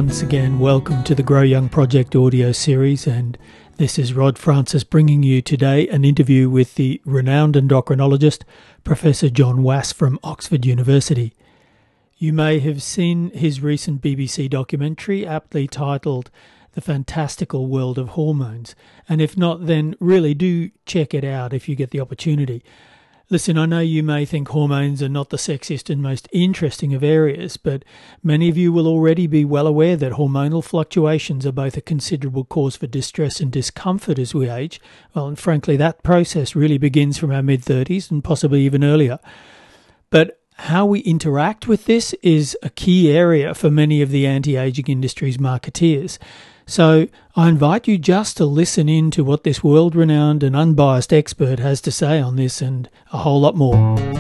once again, welcome to the Grow Young Project audio series, and this is Rod Francis bringing you today an interview with the renowned endocrinologist, Professor John Wass from Oxford University. You may have seen his recent BBC documentary aptly titled The Fantastical World of Hormones, and if not, then really do check it out if you get the opportunity. Listen, I know you may think hormones are not the sexiest and most interesting of areas, but many of you will already be well aware that hormonal fluctuations are both a considerable cause for distress and discomfort as we age. Well, and frankly, that process really begins from our mid-30s and possibly even earlier. But how we interact with this is a key area for many of the anti-aging industry's marketeers. So I invite you just to listen in to what this world-renowned and unbiased expert has to say on this and a whole lot more.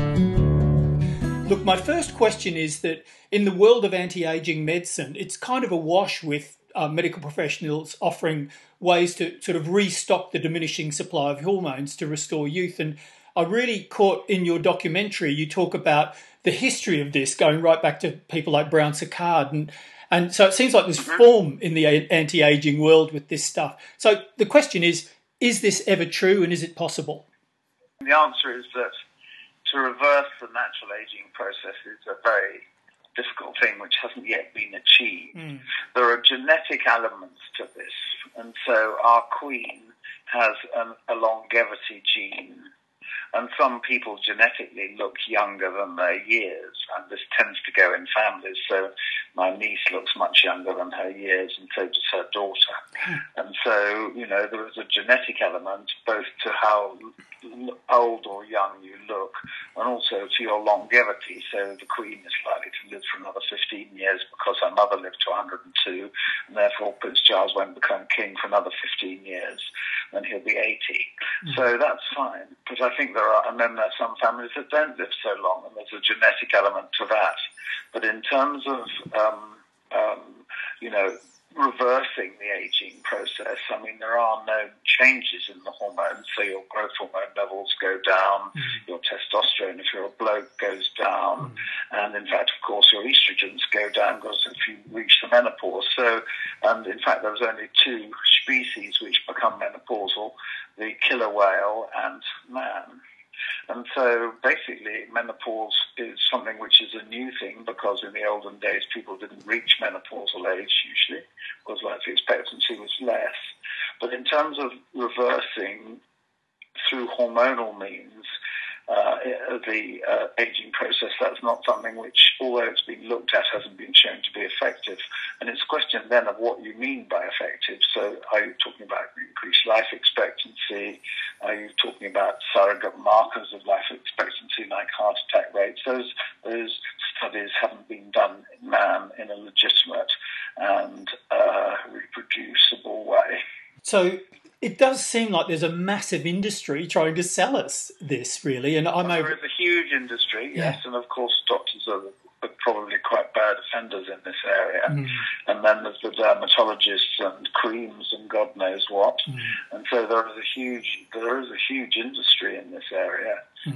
Look, my first question is that in the world of anti-aging medicine, it's kind of awash with medical professionals offering ways to sort of restock the diminishing supply of hormones to restore youth. And I really caught in your documentary, you talk about the history of this going right back to people like Brown-Séquard. And so it seems like there's form in the anti-aging world with this stuff. So the question is this ever true and is it possible? The answer is that to reverse the natural aging process is a very difficult thing which hasn't yet been achieved. There are genetic elements to this. And so our queen has a longevity gene. And some people genetically look younger than their years, and this tends to go in families. So my niece looks much younger than her years, and so does her daughter. And so, there is a genetic element both to how old or young you look, and also to your longevity. So the Queen is likely to live for another 15 years because her mother lived to 102, and therefore Prince Charles won't become king for another 15 years, then he'll be 80. So that's fine. But I think there are some families that don't live so long, and there's a genetic element to that. But in terms of, reversing the aging process, there are no changes in the hormones. So your growth hormone levels go down, your testosterone, if you're a bloke, goes down, and in fact, of course, your estrogens go down because if you reach the menopause. So, and in fact, there's only two species which become menopausal, the killer whale and man. And so basically menopause is something which is a new thing because in the olden days people didn't reach menopausal age usually because life expectancy was less. But in terms of reversing through hormonal means the aging process, that's not something which, although it's been looked at, hasn't been shown to be effective. And it's a question then of what you mean by effective. So are you talking about increased life expectancy? Are you talking about surrogate markers of life expectancy like heart attack rates? Those studies haven't been done in man in a legitimate and reproducible way. So it does seem like there's a massive industry trying to sell us this, really. And there is a huge industry, yes, and of course doctors are probably quite bad offenders in this area. And then there's the dermatologists and creams and God knows what. And so there is a huge industry in this area.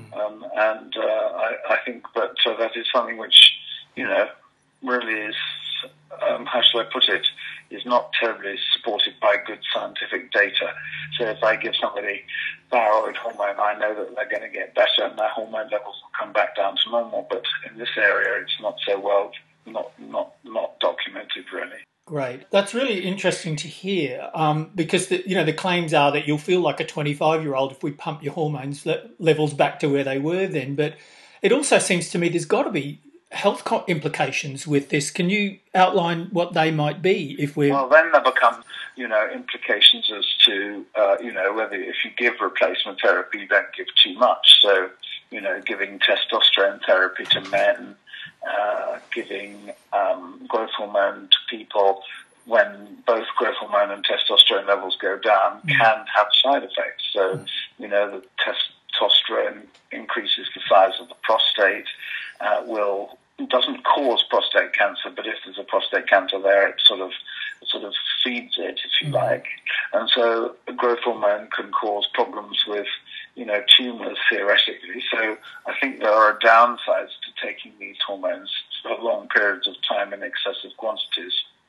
I think that is something which, really is, how shall I put it, is not terribly supported by good scientific data. So if I give somebody thyroid hormone, I know that they're going to get better and their hormone levels will come back down to normal. But in this area, it's not so well, not documented really. Great. That's really interesting to hear because the claims are that you'll feel like a 25-year-old if we pump your hormones levels back to where they were then. But it also seems to me there's got to be health implications with this. Can you outline what they might be if we're... Well, then there become, implications as to, whether if you give replacement therapy, you don't give too much. So, giving testosterone therapy to men, giving growth hormone to people when both growth hormone and testosterone levels go down can have side effects. So, the testosterone increases the size of the prostate, doesn't cause prostate cancer, but if there's a prostate cancer there, it sort of feeds it, if you like. And so growth hormone can cause problems with, tumours theoretically. So I think there are downsides to taking these hormones for long periods of time in excessive quantities.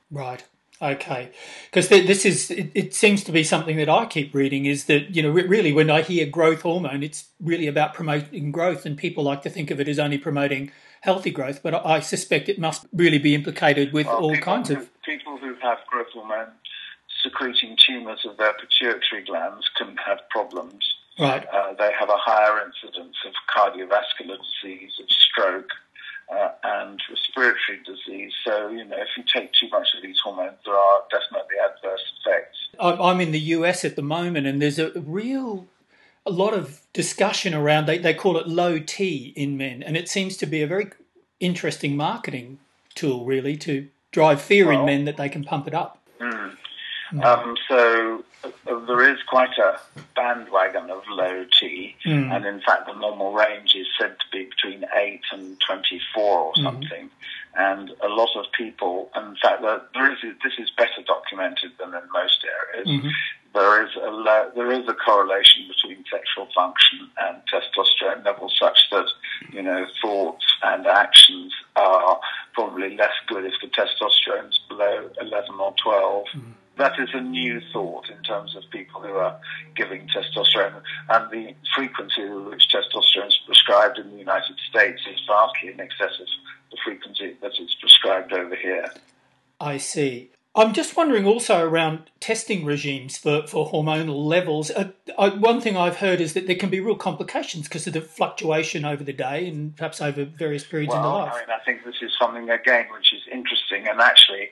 Right. Okay. Because it seems to be something that I keep reading is that, really when I hear growth hormone, it's really about promoting growth, and people like to think of it as only promoting healthy growth, but I suspect it must really be implicated with all kinds of... People who have growth hormone secreting tumours of their pituitary glands can have problems. Right. They have a higher incidence of cardiovascular disease, of stroke, and respiratory disease. So, if you take too much of these hormones, there are definitely adverse effects. I'm in the US at the moment, and there's a lot of discussion around, they call it low T in men, and it seems to be a very interesting marketing tool, really, to drive fear in men that they can pump it up. So there is quite a bandwagon of low T, and in fact the normal range is said to be between 8 and 24 or something. And a lot of people, in fact, this is better documented than in most areas. There is a correlation between sexual function and testosterone levels, such that thoughts and actions are probably less good if the testosterone is below 11 or 12. That is a new thought in terms of people who are giving testosterone, and the frequency with which testosterone is prescribed in the United States is vastly in excess of the frequency that is prescribed over here. I see. I'm just wondering also around testing regimes for hormonal levels. One thing I've heard is that there can be real complications because of the fluctuation over the day and perhaps over various periods in the life. I think this is something, again, which is interesting. And actually,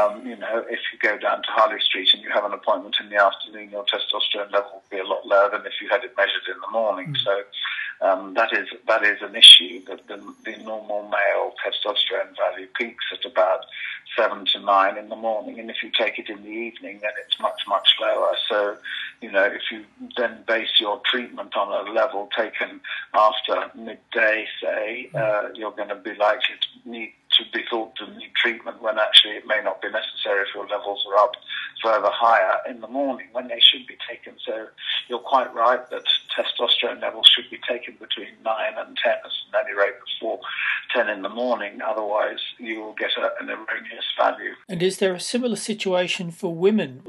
if you go down to Harley Street and you have an appointment in the afternoon, your testosterone level will be a lot lower than if you had it measured in the morning. So that is an issue, that the normal male testosterone value peaks at about 7 to 9 in the morning, and if you take it in the evening, then it's much, much lower. So, if you then base your treatment on a level taken after midday, say, you're going to be likely to be thought to need treatment when actually it may not be necessary if your levels are up further higher in the morning when they should be taken. So you're quite right that testosterone levels should be taken between 9 and 10 at any rate before 10 in the morning. Otherwise, you will get an erroneous value. And is there a similar situation for women?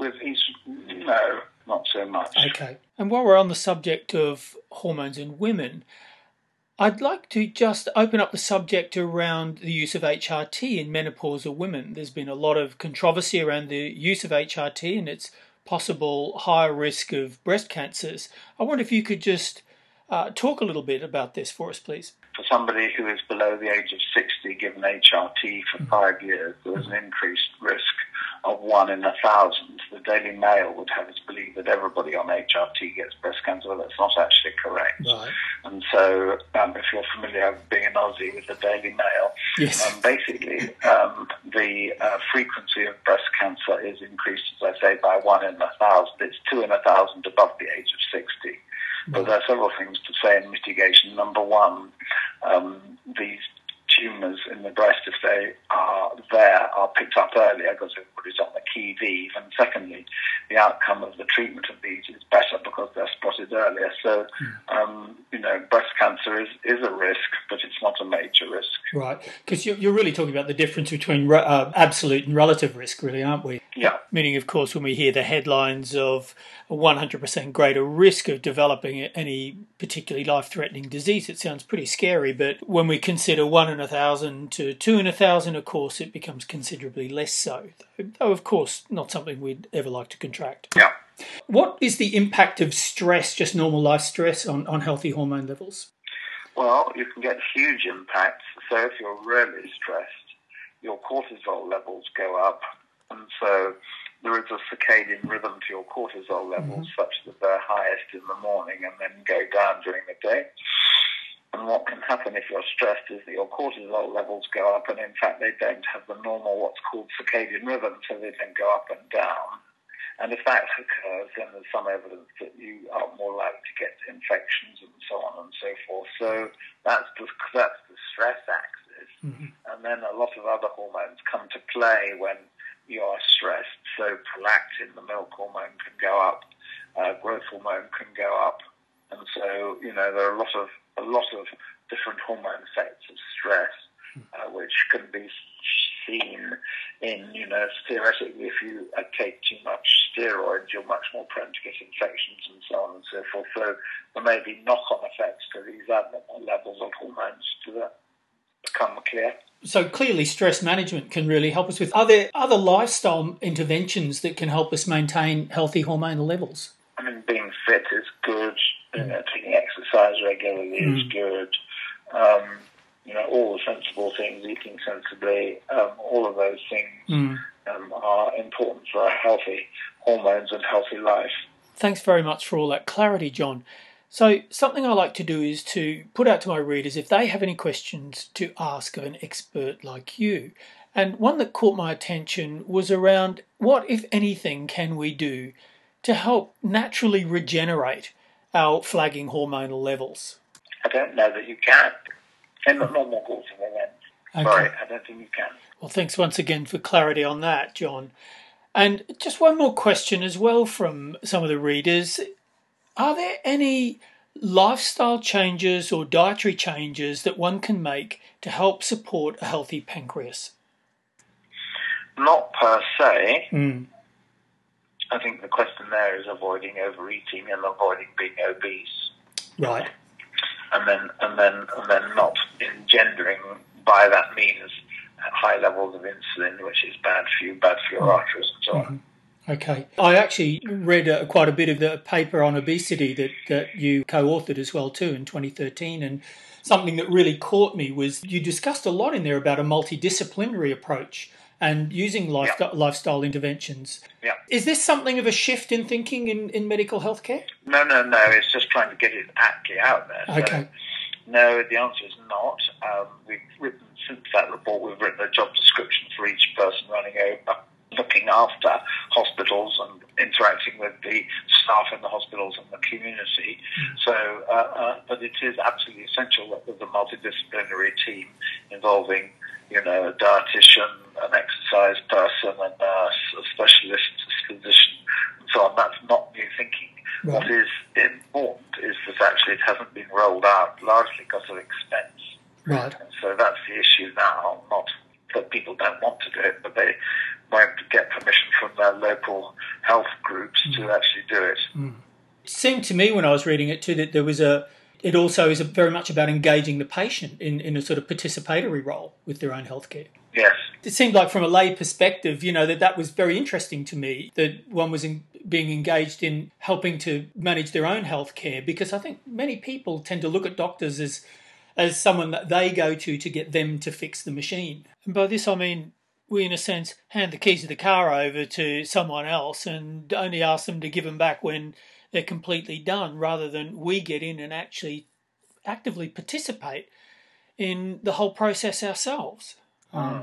No, not so much. Okay. And while we're on the subject of hormones in women, I'd like to just open up the subject around the use of HRT in menopausal women. There's been a lot of controversy around the use of HRT and its possible higher risk of breast cancers. I wonder if you could just talk a little bit about this for us, please. For somebody who is below the age of 60 given HRT for 5 years, there is an increased risk of 1 in 1,000. The Daily Mail would have us believe that everybody on HRT gets breast cancer, but that's not actually correct. Right. And so, if you're familiar with being an Aussie with the Daily Mail, yes. Basically, the frequency of breast cancer is increased, as I say, by 1 in 1,000. It's 2 in 1,000 above the age of 60. But there are several things to say in mitigation. Number one, these tumours in the breast, if they are there, are picked up earlier because everybody's on the qui vive. And secondly, the outcome of the treatment of these is better because they're spotted earlier. So, breast cancer is a risk, but it's not a major risk. Right, because you're really talking about the difference between absolute and relative risk, really, aren't we? Yeah. Meaning, of course, when we hear the headlines of a 100% greater risk of developing any particularly life-threatening disease, it sounds pretty scary. But when we consider 1 in 1,000 to 2 in 1,000, of course, it becomes considerably less so. Though, of course, not something we'd ever like to contract. Yeah. What is the impact of stress, just normal life stress, on healthy hormone levels? Well, you can get huge impacts. So if you're really stressed, your cortisol levels go up. And so there is a circadian rhythm to your cortisol levels such that they're highest in the morning and then go down during the day. And what can happen if you're stressed is that your cortisol levels go up, and in fact they don't have the normal what's called circadian rhythm, so they don't go up and down. And if that occurs, then there's some evidence that you are more likely to get infections and so on and so forth. So that's the stress axis. And then a lot of other hormones come to play when you are stressed. So prolactin, the milk hormone, can go up. Growth hormone can go up. And so, there are a lot of different hormone effects of stress, which can be seen in, theoretically, if you take too much steroids, you're much more prone to get infections and so on and so forth. So there may be knock-on effects to these abnormal levels of hormones to become clear. So clearly stress management can really help us with. Are there other lifestyle interventions that can help us maintain healthy hormonal levels? I mean, being fit is good. Taking exercise regularly is good. All the sensible things, eating sensibly, all of those things are important for healthy hormones and healthy life. Thanks very much for all that clarity, John. So something I like to do is to put out to my readers if they have any questions to ask of an expert like you. And one that caught my attention was around what, if anything, can we do to help naturally regenerate our flagging hormonal levels? I don't know that you can. In the normal course of events. Okay. Sorry, I don't think you can. Well, thanks once again for clarity on that, John. And just one more question as well from some of the readers. Are there any lifestyle changes or dietary changes that one can make to help support a healthy pancreas? Not per se. I think the question there is avoiding overeating and avoiding being obese. Right. And then not engendering by that means high levels of insulin, which is bad for you, bad for your arteries and so on. Okay. I actually read quite a bit of the paper on obesity that you co-authored as well too in 2013, and something that really caught me was you discussed a lot in there about a multidisciplinary approach and using lifestyle interventions. Yeah. Is this something of a shift in thinking in medical healthcare? No. It's just trying to get it aptly out there. Okay. So, no, the answer is not. We've written, since that report, we've written a job description for each person running over, looking after hospitals and interacting with the staff in the hospitals and the community. So, but it is absolutely essential that there's a multidisciplinary team involving, a dietitian, an exercise person, a nurse, a specialist, a physician, and so on. That's not new thinking. Right. What is important is that actually it hasn't been rolled out largely because of expense. Right. And so that's the issue now, not that people don't want to do it, but they won't get permission from their local health groups to actually do it. It seemed to me when I was reading it too that there was it also is very much about engaging the patient in a sort of participatory role with their own healthcare. Yes. It seemed like from a lay perspective, that was very interesting to me, that one was being engaged in helping to manage their own healthcare, because I think many people tend to look at doctors as someone that they go to get them to fix the machine. And by this I mean we, in a sense, hand the keys of the car over to someone else and only ask them to give them back when they're completely done, rather than we get in and actually actively participate in the whole process ourselves. I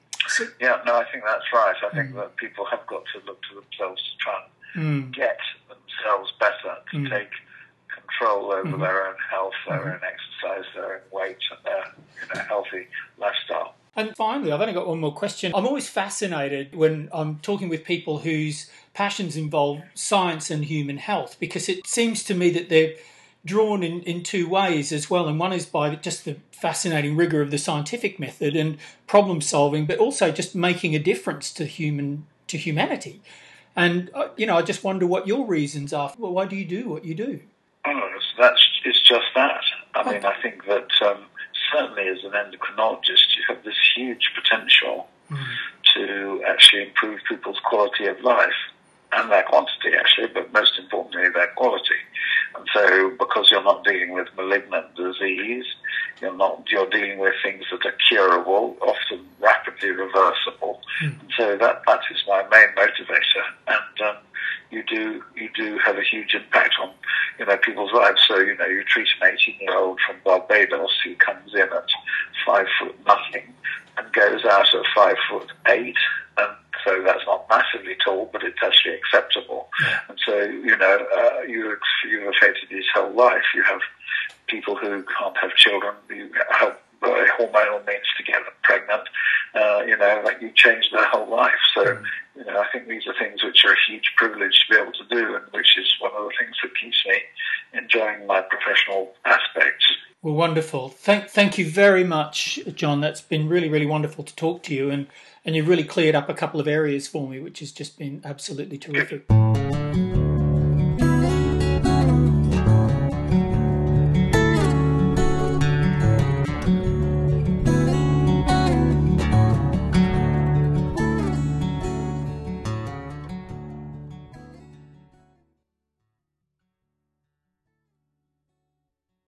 think that's right. I think that people have got to look to themselves to try and get themselves better, to take control over their own health, their own exercise, their own weight, and their healthy lifestyle. And finally, I've only got one more question. I'm always fascinated when I'm talking with people whose passions involve science and human health, because it seems to me that they're drawn in two ways as well. And one is by just the fascinating rigour of the scientific method and problem solving, but also just making a difference to humanity. And, I just wonder what your reasons are. Well, why do you do what you do? It's just that. I mean, I think that certainly as an endocrinologist, you have this huge potential to actually improve people's quality of life and their quantity, actually, but most importantly, their quality. And so, because you're not dealing with malignant disease, you're dealing with things that are curable, often rapidly reversible. And so that is my main motivator. And you do have a huge impact on people's lives. So you treat an 18-year-old from Barbados who comes in at 5 foot nothing and goes out at 5'8", and so that's not massively tall, but it's actually acceptable. Yeah. And so you've affected his whole life. You have people who can't have children. You help hormonal means to get them pregnant. You change their whole life. So I think these are things which are a huge privilege to be able to do, and which is one of the things that keeps me enjoying my professional aspects. Well, wonderful. Thank you very much, John. That's been really, really wonderful to talk to you, and you've really cleared up a couple of areas for me, which has just been absolutely terrific.